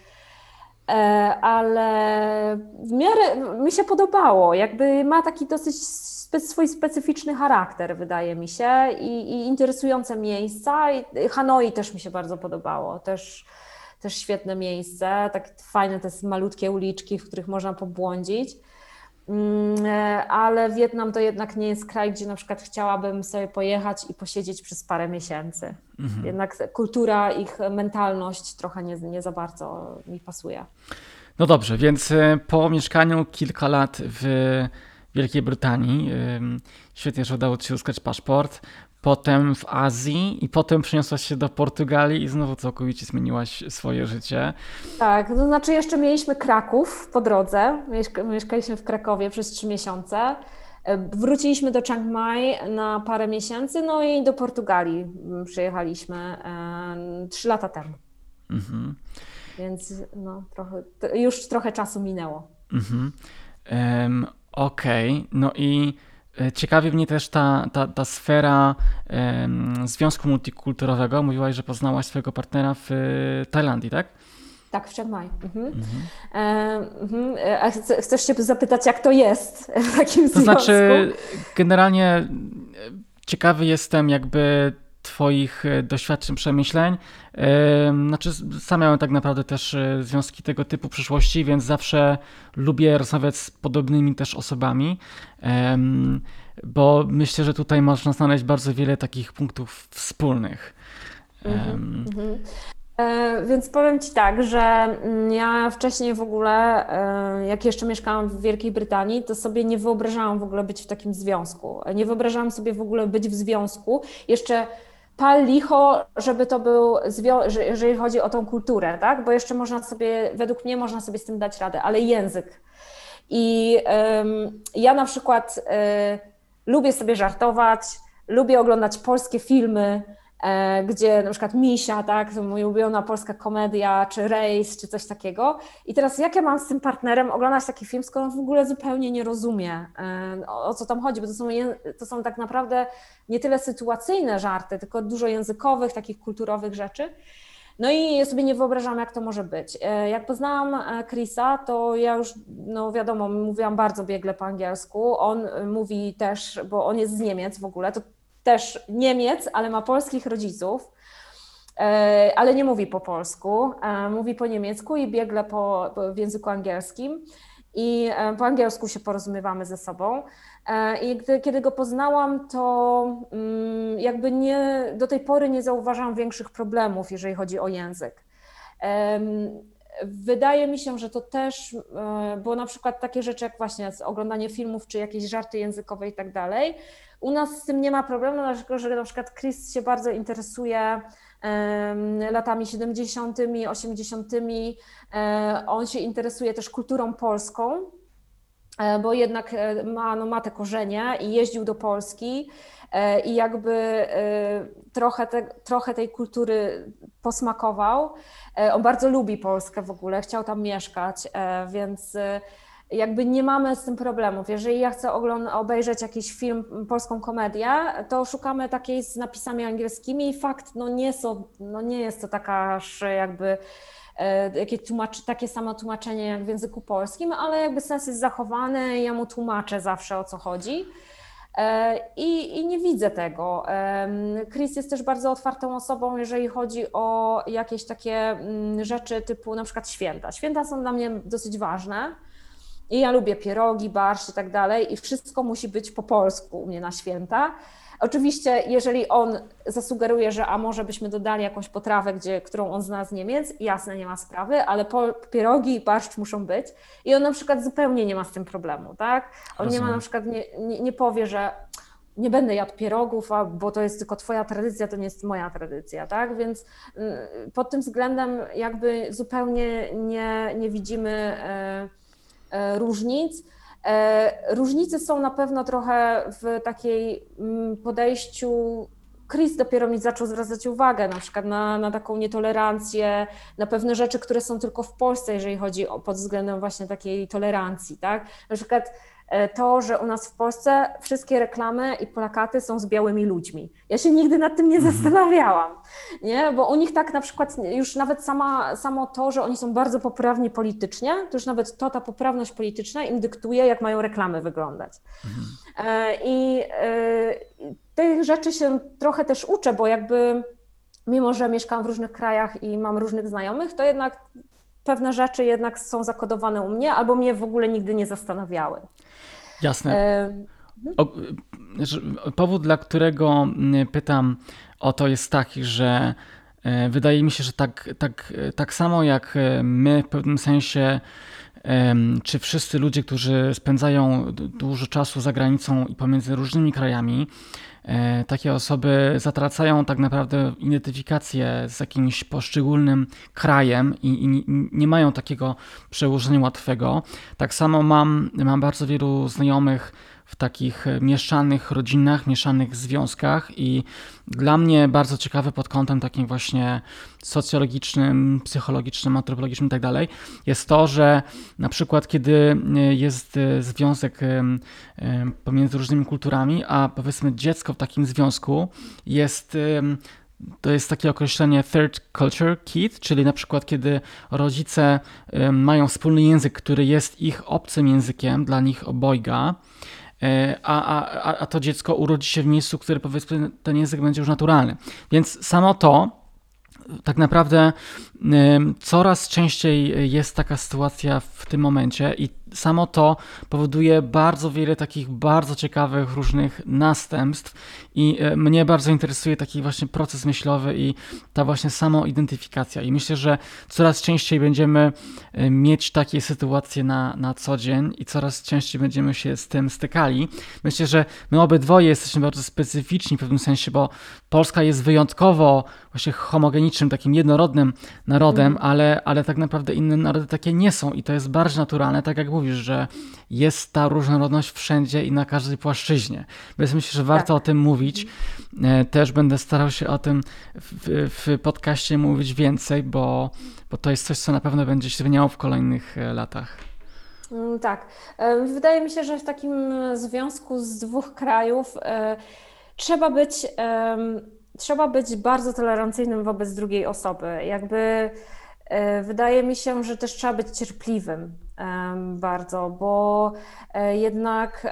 ale w miarę mi się podobało. Jakby ma taki dosyć swój specyficzny charakter, wydaje mi się, i interesujące miejsca. I Hanoi też mi się bardzo podobało. Też świetne miejsce, tak fajne te malutkie uliczki, w których można pobłądzić. Ale Wietnam to jednak nie jest kraj, gdzie na przykład chciałabym sobie pojechać i posiedzieć przez parę miesięcy. mhm. Jednak kultura, ich mentalność trochę nie za bardzo mi pasuje. No dobrze, więc po mieszkaniu kilka lat w Wielkiej Brytanii, świetnie, że udało Ci się uzyskać paszport, potem w Azji i potem przeniosłaś się do Portugalii i znowu całkowicie zmieniłaś swoje życie. Tak, to znaczy jeszcze mieliśmy Kraków po drodze. Mieszkaliśmy w Krakowie przez 3 miesiące. Wróciliśmy do Chiang Mai na parę miesięcy, no i do Portugalii przyjechaliśmy 3 lata temu. Mhm, Więc no, już trochę czasu minęło. mhm. Okej, no i ciekawi mnie też ta sfera związku multikulturowego. Mówiłaś, że poznałaś swojego partnera w Tajlandii, tak? Tak, w Chiang Mai. Mhm. Mhm. A chcesz się zapytać, jak to jest w takim To znaczy, związku? generalnie ciekawy jestem jakby Twoich doświadczeń, przemyśleń. Znaczy, sam miałem tak naprawdę też związki tego typu w przyszłości, więc zawsze lubię rozmawiać z podobnymi też osobami, bo myślę, że tutaj można znaleźć bardzo wiele takich punktów wspólnych. Mhm, Em, mhm. Więc powiem Ci tak, że ja wcześniej w ogóle, jak jeszcze mieszkałam w Wielkiej Brytanii, to sobie nie wyobrażałam w ogóle być w takim związku. Nie wyobrażałam sobie w ogóle być w związku. Jeszcze pal licho, żeby to był jeżeli chodzi o tą kulturę, tak? Bo jeszcze można sobie, według mnie można sobie z tym dać radę, ale język. I ja na przykład lubię sobie żartować, lubię oglądać polskie filmy, gdzie na przykład Misia, tak, to moja ulubiona polska komedia, czy Rejs, czy coś takiego. I teraz jak ja mam z tym partnerem oglądać taki film, skoro on w ogóle zupełnie nie rozumie, o co tam chodzi, bo to są tak naprawdę nie tyle sytuacyjne żarty, tylko dużo językowych, takich kulturowych rzeczy. No i ja sobie nie wyobrażam, jak to może być. Jak poznałam Chrisa, to ja już, no wiadomo, mówiłam bardzo biegle po angielsku. On mówi też, bo on jest z Niemiec w ogóle, to też Niemiec, ale ma polskich rodziców, ale nie mówi po polsku, mówi po niemiecku i biegle w języku angielskim. I po angielsku się porozumiewamy ze sobą. I kiedy go poznałam, to jakby do tej pory nie zauważam większych problemów, jeżeli chodzi o język. Wydaje mi się, że to też, bo na przykład takie rzeczy jak właśnie oglądanie filmów, czy jakieś żarty językowe i tak dalej, u nas z tym nie ma problemu, dlatego że na przykład Chris się bardzo interesuje latami 70., 80. On się interesuje też kulturą polską, bo jednak ma te korzenie i jeździł do Polski i jakby trochę tej kultury posmakował. On bardzo lubi Polskę w ogóle, chciał tam mieszkać, więc jakby nie mamy z tym problemów. Jeżeli ja chcę obejrzeć jakiś film, polską komedię, to szukamy takiej z napisami angielskimi i fakt, nie jest to taka aż jakby takie samo tłumaczenie jak w języku polskim, ale jakby sens jest zachowany, ja mu tłumaczę zawsze, o co chodzi. I nie widzę tego. Chris jest też bardzo otwartą osobą, jeżeli chodzi o jakieś takie rzeczy typu na przykład święta. Święta są dla mnie dosyć ważne i ja lubię pierogi, barszcz i tak dalej i wszystko musi być po polsku u mnie na święta. Oczywiście, jeżeli on zasugeruje, że a może byśmy dodali jakąś potrawę, którą on zna z Niemiec, jasne, nie ma sprawy, ale pierogi i barszcz muszą być i on na przykład zupełnie nie ma z tym problemu, tak? On nie ma na przykład, nie powie, że nie będę jadł pierogów, bo to jest tylko twoja tradycja, to nie jest moja tradycja, tak? Więc pod tym względem jakby zupełnie nie widzimy różnic. Różnice są na pewno trochę w takiej podejściu. Chris dopiero mi zaczął zwracać uwagę na przykład na taką nietolerancję, na pewne rzeczy, które są tylko w Polsce, jeżeli chodzi pod względem właśnie takiej tolerancji, tak? Na przykład to, że u nas w Polsce wszystkie reklamy i plakaty są z białymi ludźmi. Ja się nigdy nad tym nie zastanawiałam, nie? Bo u nich tak na przykład już nawet samo to, że oni są bardzo poprawni politycznie, to już nawet ta poprawność polityczna im dyktuje, jak mają reklamy wyglądać. I tych rzeczy się trochę też uczę, bo jakby mimo, że mieszkam w różnych krajach i mam różnych znajomych, to jednak pewne rzeczy jednak są zakodowane u mnie albo mnie w ogóle nigdy nie zastanawiały. Jasne. Powód, dla którego pytam o to, jest taki, że wydaje mi się, że tak samo jak my w pewnym sensie, czy wszyscy ludzie, którzy spędzają dużo czasu za granicą i pomiędzy różnymi krajami, takie osoby zatracają tak naprawdę identyfikację z jakimś poszczególnym krajem i nie mają takiego przełożenia łatwego. Tak samo mam bardzo wielu znajomych w takich mieszanych rodzinach, mieszanych związkach i dla mnie bardzo ciekawe pod kątem takim właśnie socjologicznym, psychologicznym, antropologicznym i tak dalej jest to, że na przykład kiedy jest związek pomiędzy różnymi kulturami, a powiedzmy dziecko w takim związku to jest takie określenie third culture kid, czyli na przykład kiedy rodzice mają wspólny język, który jest ich obcym językiem dla nich obojga, a to dziecko urodzi się w miejscu, które powiedzmy ten język będzie już naturalny. Więc samo to tak naprawdę coraz częściej jest taka sytuacja w tym momencie i samo to powoduje bardzo wiele takich bardzo ciekawych różnych następstw i mnie bardzo interesuje taki właśnie proces myślowy i ta właśnie samoidentyfikacja i myślę, że coraz częściej będziemy mieć takie sytuacje na co dzień i coraz częściej będziemy się z tym stykali. Myślę, że my obydwoje jesteśmy bardzo specyficzni w pewnym sensie, bo Polska jest wyjątkowo właśnie homogenicznym, takim jednorodnym narodem, ale tak naprawdę inne narody takie nie są i to jest bardziej naturalne, tak jak mówisz, że jest ta różnorodność wszędzie i na każdej płaszczyźnie. Więc myślę, że warto o tym mówić. Też będę starał się o tym w podcaście mówić więcej, bo to jest coś, co na pewno będzie się zmieniało w kolejnych latach. Tak. Wydaje mi się, że w takim związku z dwóch krajów trzeba być bardzo tolerancyjnym wobec drugiej osoby. Jakby wydaje mi się, że też trzeba być cierpliwym bardzo, bo jednak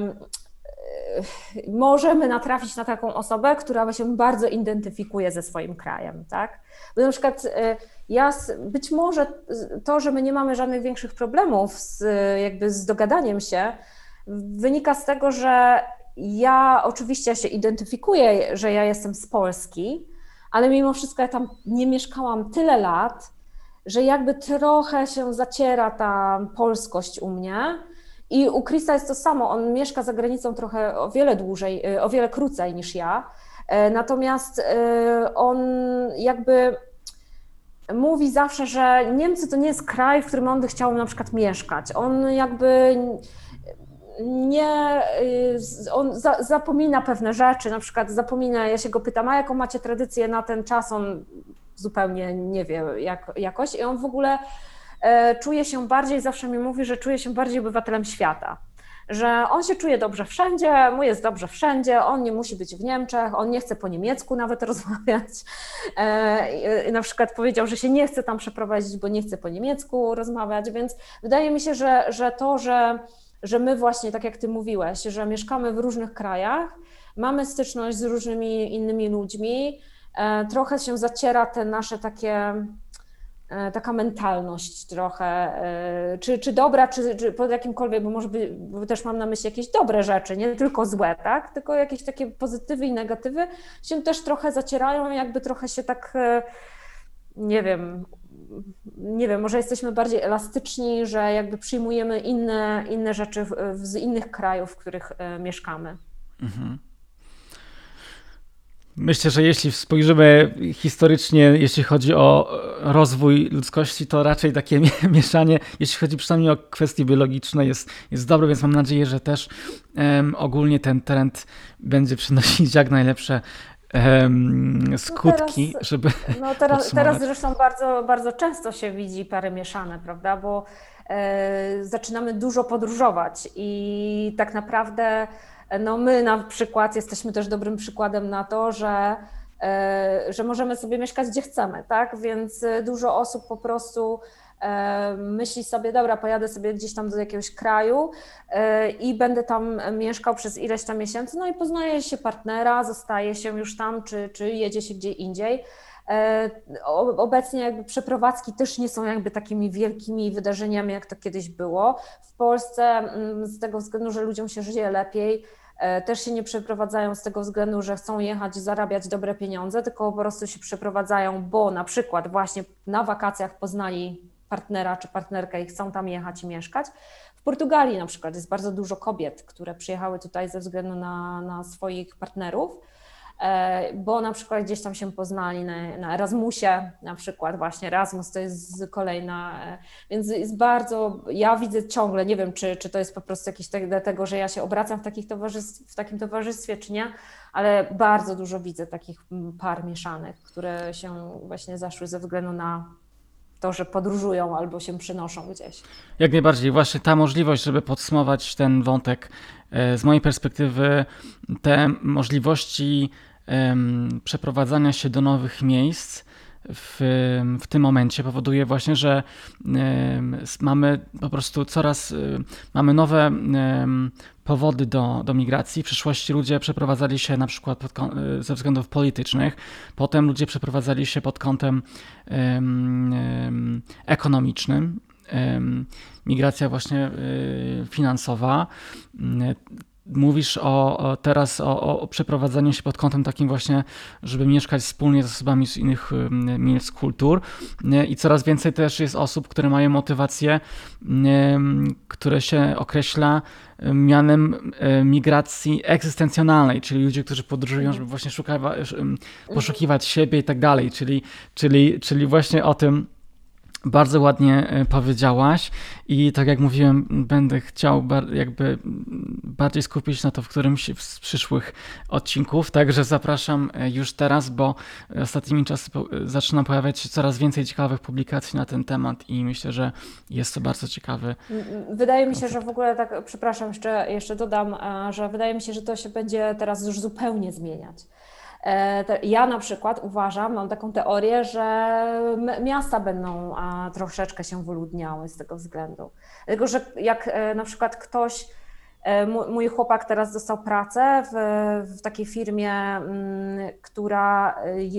możemy natrafić na taką osobę, która się bardzo identyfikuje ze swoim krajem, tak? Bo na przykład być może to, że my nie mamy żadnych większych problemów z dogadaniem się, wynika z tego, że ja oczywiście się identyfikuję, że ja jestem z Polski, ale mimo wszystko ja tam nie mieszkałam tyle lat, że jakby trochę się zaciera ta polskość u mnie i u Chrisa jest to samo, on mieszka za granicą trochę o wiele dłużej, o wiele krócej niż ja, natomiast on jakby mówi zawsze, że Niemcy to nie jest kraj, w którym on by chciał na przykład mieszkać, on jakby zapomina pewne rzeczy, na przykład ja się go pytam, a jaką macie tradycję na ten czas, on zupełnie nie wie jakoś i on w ogóle czuje się bardziej, zawsze mi mówi, że czuje się bardziej obywatelem świata, że on się czuje dobrze wszędzie, mu jest dobrze wszędzie, on nie musi być w Niemczech, on nie chce po niemiecku nawet rozmawiać. Na przykład powiedział, że się nie chce tam przeprowadzić, bo nie chce po niemiecku rozmawiać, więc wydaje mi się, że to, że my właśnie, tak jak ty mówiłeś, że mieszkamy w różnych krajach, mamy styczność z różnymi innymi ludźmi, trochę się zaciera te nasze takie taka mentalność trochę, czy dobra, czy pod jakimkolwiek, bo może być, bo też mam na myśli jakieś dobre rzeczy, nie tylko złe, tak? Tylko jakieś takie pozytywy i negatywy się też trochę zacierają, jakby trochę się tak, nie wiem, może jesteśmy bardziej elastyczni, że jakby przyjmujemy inne rzeczy z innych krajów, w których mieszkamy. Mhm. Myślę, że jeśli spojrzymy historycznie, jeśli chodzi o rozwój ludzkości, to raczej takie mieszanie, jeśli chodzi przynajmniej o kwestie biologiczne, jest dobre, więc mam nadzieję, że też ogólnie ten trend będzie przynosić jak najlepsze skutki, żeby teraz zresztą bardzo, bardzo często się widzi pary mieszane, prawda, bo zaczynamy dużo podróżować i tak naprawdę no my na przykład jesteśmy też dobrym przykładem na to, że możemy sobie mieszkać gdzie chcemy, tak, więc dużo osób po prostu myśli sobie, dobra, pojadę sobie gdzieś tam do jakiegoś kraju i będę tam mieszkał przez ileś tam miesięcy, no i poznaje się partnera, zostaje się już tam, czy jedzie się gdzie indziej. Obecnie jakby przeprowadzki też nie są jakby takimi wielkimi wydarzeniami, jak to kiedyś było. W Polsce z tego względu, że ludziom się żyje lepiej, też się nie przeprowadzają z tego względu, że chcą jechać i zarabiać dobre pieniądze, tylko po prostu się przeprowadzają, bo na przykład właśnie na wakacjach poznali partnera czy partnerkę i chcą tam jechać i mieszkać. W Portugalii na przykład jest bardzo dużo kobiet, które przyjechały tutaj ze względu na swoich partnerów, bo na przykład gdzieś tam się poznali na Erasmusie, na przykład właśnie Erasmus to jest kolejna, więc jest bardzo, ja widzę ciągle, nie wiem czy to jest po prostu jakieś dlatego, że ja się obracam w takim towarzystwie czy nie, ale bardzo dużo widzę takich par mieszanych, które się właśnie zaszły ze względu na to, że podróżują albo się przenoszą gdzieś. Jak najbardziej. Właśnie ta możliwość, żeby podsumować ten wątek, z mojej perspektywy te możliwości przeprowadzania się do nowych miejsc w tym momencie powoduje właśnie, że mamy po prostu mamy nowe powody do migracji. W przeszłości ludzie przeprowadzali się na przykład ze względów politycznych, potem ludzie przeprowadzali się pod kątem ekonomicznym, migracja właśnie finansowa. Mówisz teraz o przeprowadzaniu się pod kątem takim właśnie, żeby mieszkać wspólnie z osobami z innych miejsc, kultur i coraz więcej też jest osób, które mają motywacje, które się określa mianem migracji egzystencjonalnej, czyli ludzie, którzy podróżują, żeby właśnie poszukiwać siebie i tak dalej, czyli właśnie o tym bardzo ładnie powiedziałaś i tak jak mówiłem, będę chciał jakby bardziej skupić na to w którymś z przyszłych odcinków, także zapraszam już teraz, bo ostatnimi czasy zaczyna pojawiać się coraz więcej ciekawych publikacji na ten temat i myślę, że jest to bardzo ciekawy. Wydaje mi się, że w ogóle tak, przepraszam, jeszcze dodam, że wydaje mi się, że to się będzie teraz już zupełnie zmieniać. Ja na przykład uważam, mam taką teorię, że miasta będą troszeczkę się wyludniały z tego względu. Dlatego, że jak na przykład mój chłopak teraz dostał pracę w takiej firmie, która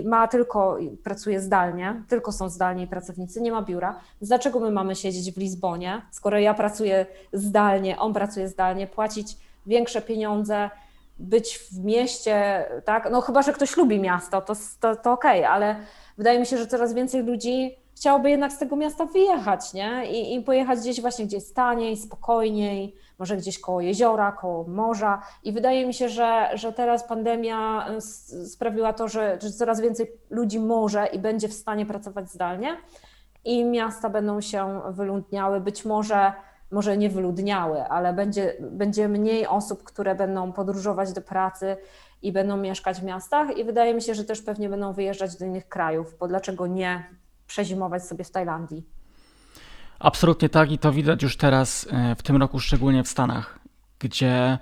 pracuje zdalnie, tylko są zdalni pracownicy, nie ma biura. Więc dlaczego my mamy siedzieć w Lizbonie, skoro ja pracuję zdalnie, on pracuje zdalnie, płacić większe pieniądze, być w mieście, tak? No chyba, że ktoś lubi miasto, to okej, ale wydaje mi się, że coraz więcej ludzi chciałoby jednak z tego miasta wyjechać, nie? I pojechać gdzieś właśnie, gdzie jest taniej, spokojniej, może gdzieś koło jeziora, koło morza. I wydaje mi się, że teraz pandemia sprawiła to, że coraz więcej ludzi może i będzie w stanie pracować zdalnie i miasta będą się wyludniały, być może nie wyludniały, ale będzie mniej osób, które będą podróżować do pracy i będą mieszkać w miastach i wydaje mi się, że też pewnie będą wyjeżdżać do innych krajów, bo dlaczego nie przezimować sobie w Tajlandii? Absolutnie tak i to widać już teraz w tym roku, szczególnie w Stanach, gdzie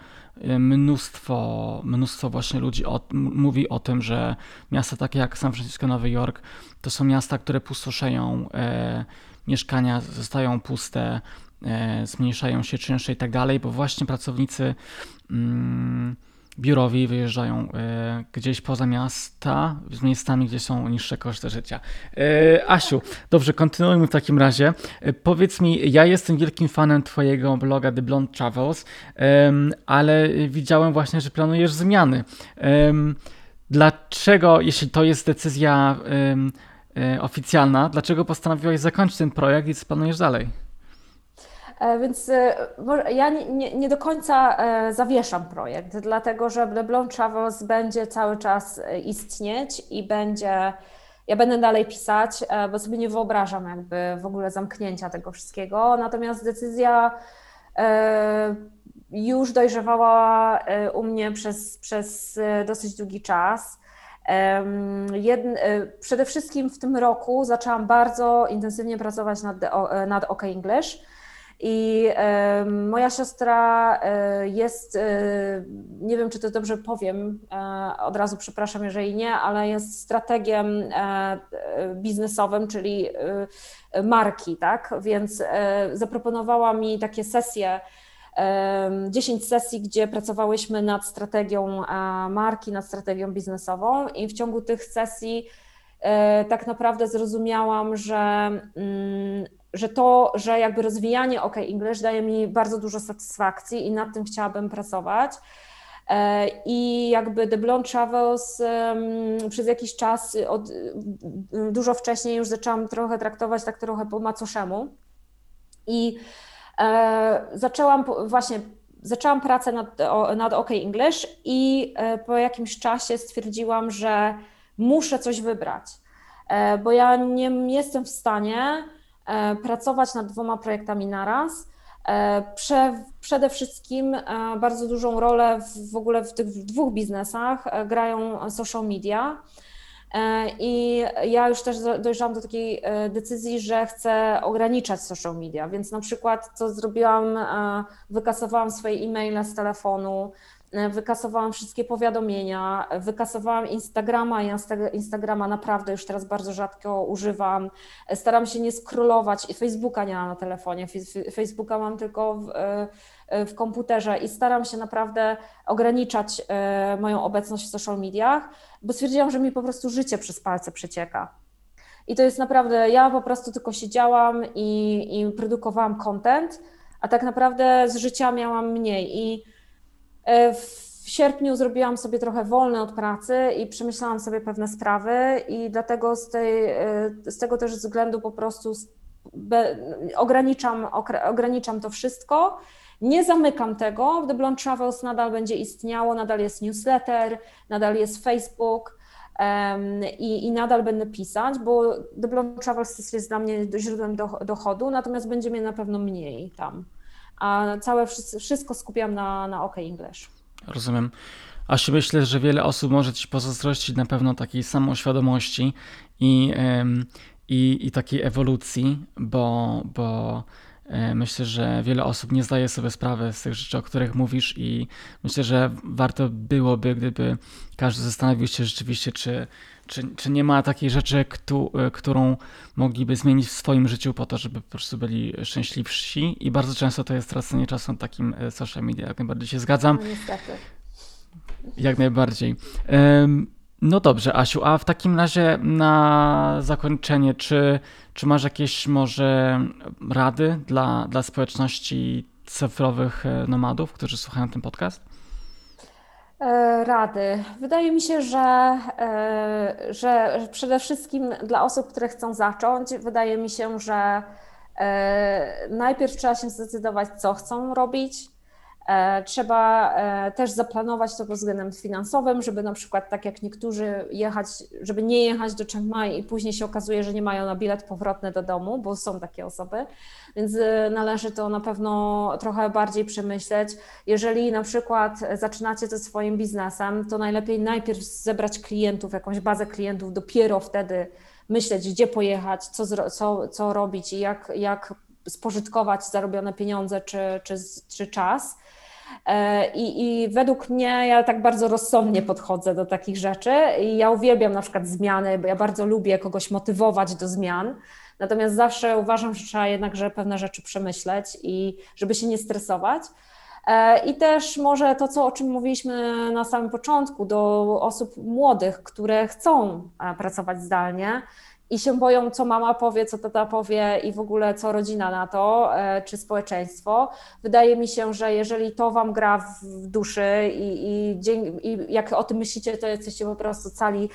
mnóstwo właśnie ludzi mówi o tym, że miasta takie jak San Francisco, Nowy Jork to są miasta, które pustoszeją, mieszkania zostają puste, zmniejszają się czynsze i tak dalej, bo właśnie pracownicy biurowi, wyjeżdżają gdzieś poza miasta, z miejscami, gdzie są niższe koszty życia. Asiu, dobrze, kontynuujmy w takim razie. Powiedz mi, ja jestem wielkim fanem twojego bloga The Blonde Travels, ale widziałem właśnie, że planujesz zmiany. Dlaczego, jeśli to jest decyzja oficjalna, dlaczego postanowiłaś zakończyć ten projekt i co planujesz dalej? Więc ja nie do końca zawieszam projekt, dlatego że The Blonde Travels będzie cały czas istnieć i ja będę dalej pisać, bo sobie nie wyobrażam jakby w ogóle zamknięcia tego wszystkiego. Natomiast decyzja już dojrzewała u mnie przez dosyć długi czas. Przede wszystkim w tym roku zaczęłam bardzo intensywnie pracować nad OK English. I moja siostra jest, nie wiem, czy to dobrze powiem, od razu przepraszam, jeżeli nie, ale jest strategiem biznesowym, czyli marki, tak? Więc zaproponowała mi takie sesje, 10 sesji, gdzie pracowałyśmy nad strategią marki, nad strategią biznesową i w ciągu tych sesji tak naprawdę zrozumiałam, że jakby rozwijanie OK English daje mi bardzo dużo satysfakcji i nad tym chciałabym pracować. I jakby The Blonde Travels przez jakiś czas, dużo wcześniej już zaczęłam trochę traktować tak trochę po macoszemu i zaczęłam pracę nad OK English i po jakimś czasie stwierdziłam, że muszę coś wybrać, bo ja nie jestem w stanie pracować nad 2 projektami naraz. Przede wszystkim bardzo dużą rolę w ogóle w tych 2 biznesach grają social media i ja już też dojrzałam do takiej decyzji, że chcę ograniczać social media, więc na przykład co zrobiłam, wykasowałam swoje e-maile z telefonu, wykasowałam wszystkie powiadomienia, wykasowałam Instagrama i Instagrama naprawdę już teraz bardzo rzadko używam. Staram się nie scrollować i Facebooka nie mam na telefonie, Facebooka mam tylko w komputerze i staram się naprawdę ograniczać moją obecność w social mediach, bo stwierdziłam, że mi po prostu życie przez palce przecieka. I to jest naprawdę, ja po prostu tylko siedziałam i produkowałam content, a tak naprawdę z życia miałam mniej. I w sierpniu zrobiłam sobie trochę wolne od pracy i przemyślałam sobie pewne sprawy i dlatego z tego też względu po prostu ograniczam to wszystko. Nie zamykam tego, The Blonde Travels nadal będzie istniało, nadal jest newsletter, nadal jest Facebook i nadal będę pisać, bo The Blonde Travels jest dla mnie źródłem dochodu, natomiast będzie mnie na pewno mniej tam. A wszystko skupiam na OK English. Rozumiem. Asiu, myślę, że wiele osób może Ci pozazdrościć na pewno takiej samoświadomości i takiej ewolucji, bo myślę, że wiele osób nie zdaje sobie sprawy z tych rzeczy, o których mówisz i myślę, że warto byłoby, gdyby każdy zastanowił się rzeczywiście, czy nie ma takiej rzeczy, którą mogliby zmienić w swoim życiu po to, żeby po prostu byli szczęśliwsi i bardzo często to jest tracenie czasu na takim social media, jak najbardziej się zgadzam. No niestety. Jak najbardziej. No dobrze, Asiu, a w takim razie na zakończenie, czy masz jakieś może rady dla społeczności cyfrowych nomadów, którzy słuchają ten podcast? Rady. Wydaje mi się, że przede wszystkim dla osób, które chcą zacząć, wydaje mi się, że najpierw trzeba się zdecydować, co chcą robić. Trzeba też zaplanować to pod względem finansowym, żeby na przykład tak jak niektórzy żeby nie jechać do Chiang Mai i później się okazuje, że nie mają na bilet powrotny do domu, bo są takie osoby, więc należy to na pewno trochę bardziej przemyśleć. Jeżeli na przykład zaczynacie ze swoim biznesem, to najlepiej najpierw zebrać klientów, jakąś bazę klientów, dopiero wtedy myśleć, gdzie pojechać, co robić i jak spożytkować zarobione pieniądze czy czas. I według mnie ja tak bardzo rozsądnie podchodzę do takich rzeczy i ja uwielbiam na przykład zmiany, bo ja bardzo lubię kogoś motywować do zmian, natomiast zawsze uważam, że trzeba jednakże pewne rzeczy przemyśleć i żeby się nie stresować. I też może to, o czym mówiliśmy na samym początku, do osób młodych, które chcą pracować zdalnie i się boją, co mama powie, co tata powie i w ogóle co rodzina na to, czy społeczeństwo. Wydaje mi się, że jeżeli to Wam gra w duszy i jak o tym myślicie, to jesteście po prostu cali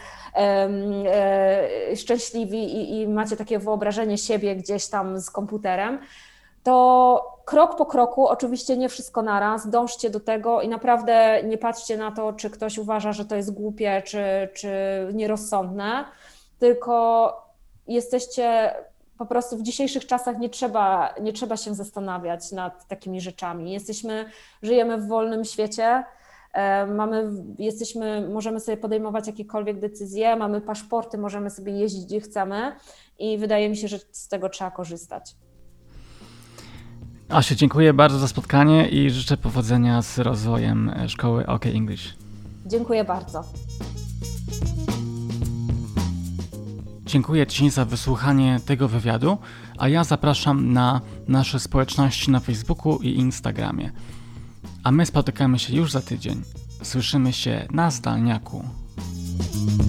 szczęśliwi i macie takie wyobrażenie siebie gdzieś tam z komputerem, to krok po kroku, oczywiście nie wszystko naraz, dążcie do tego i naprawdę nie patrzcie na to, czy ktoś uważa, że to jest głupie, czy nierozsądne, tylko jesteście po prostu w dzisiejszych czasach nie trzeba się zastanawiać nad takimi rzeczami. Żyjemy w wolnym świecie, możemy sobie podejmować jakiekolwiek decyzje, mamy paszporty, możemy sobie jeździć gdzie chcemy i wydaje mi się, że z tego trzeba korzystać. Asiu, dziękuję bardzo za spotkanie i życzę powodzenia z rozwojem szkoły OK English. Dziękuję bardzo. Dziękuję Ci za wysłuchanie tego wywiadu, a ja zapraszam na nasze społeczności na Facebooku i Instagramie. A my spotykamy się już za tydzień. Słyszymy się na zdalniaku.